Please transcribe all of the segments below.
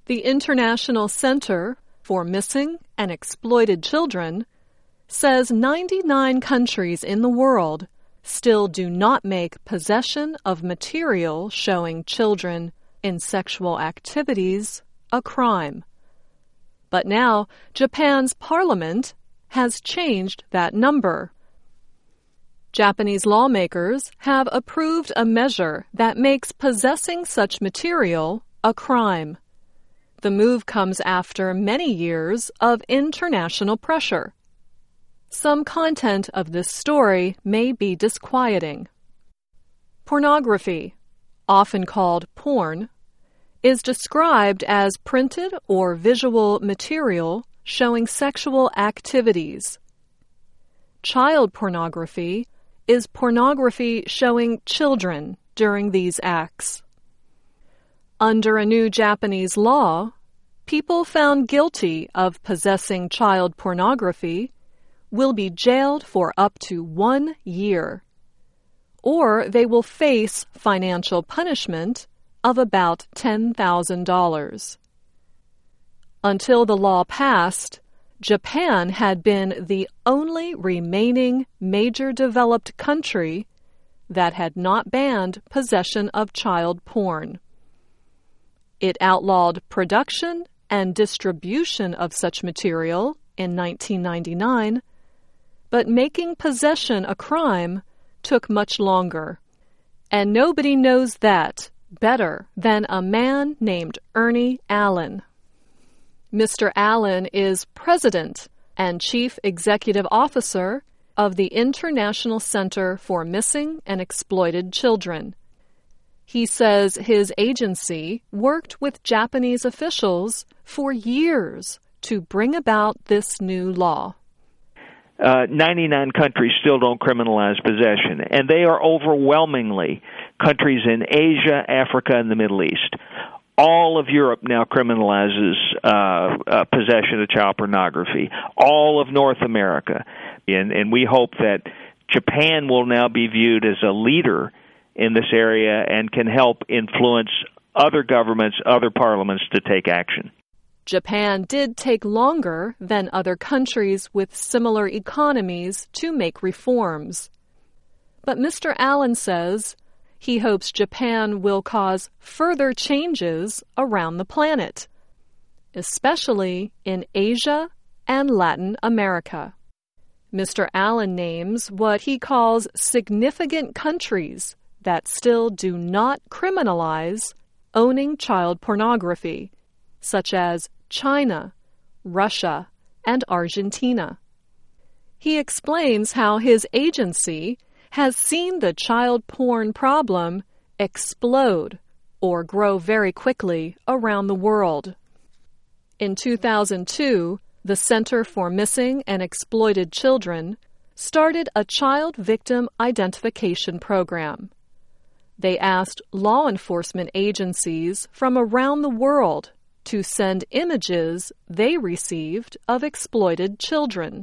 The International Center for Missing and Exploited Children says 99 countries in the world still do not make possession of material showing children in sexual activities a crime. But now, Japan's parliament has changed that number. Japanese lawmakers have approved a measure that makes possessing such material a crime. The move comes after many years of international pressure. Some content of this story may be disquieting. Pornography, often called porn, is described as printed or visual material showing sexual activities. Child pornography is pornography showing children during these acts. Under a new Japanese law, people found guilty of possessing child pornography will be jailed for up to 1 year, or they will face financial punishment of about $10,000. Until the law passed, Japan had been the only remaining major developed country that had not banned possession of child porn. It outlawed production and distribution of such material in 1999, but making possession a crime took much longer, and nobody knows that better than a man named Ernie Allen. Mr. Allen is president and chief executive officer of the International Center for Missing and Exploited Children. He says his agency worked with Japanese officials for years to bring about this new law. 99 countries still don't criminalize possession, and they are overwhelmingly countries in Asia, Africa, and the Middle East. All of Europe now criminalizes possession of child pornography. All of North America. And we hope that Japan will now be viewed as a leader in this area and can help influence other governments, other parliaments to take action. Japan did take longer than other countries with similar economies to make reforms. But Mr. Allen says he hopes Japan will cause further changes around the planet, especially in Asia and Latin America. Mr. Allen names what he calls significant countries that still do not criminalize owning child pornography, such as China, Russia, and Argentina. He explains how his agency has seen the child porn problem explode or grow very quickly around the world. In 2002, the Center for Missing and Exploited Children started a child victim identification program. They asked law enforcement agencies from around the world to send images they received of exploited children.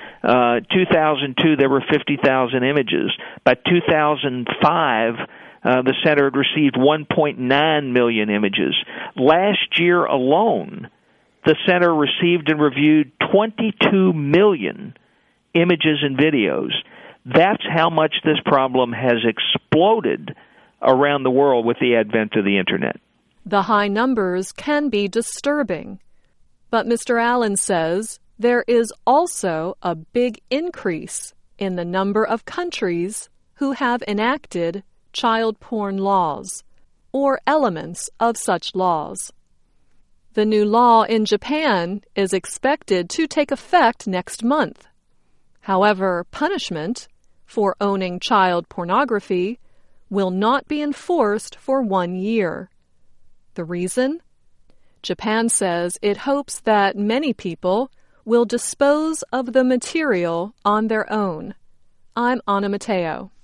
2002, there were 50,000 images. By 2005, the center had received 1.9 million images. Last year alone, the center received and reviewed 22 million images and videos. That's how much this problem has exploded around the world with the advent of the Internet. The high numbers can be disturbing, but Mr. Allen says there is also a big increase in the number of countries who have enacted child porn laws or elements of such laws. The new law in Japan is expected to take effect next month. However, punishment for owning child pornography will not be enforced for 1 year. The reason? Japan says it hopes that many people will dispose of the material on their own. I'm Anna Matteo.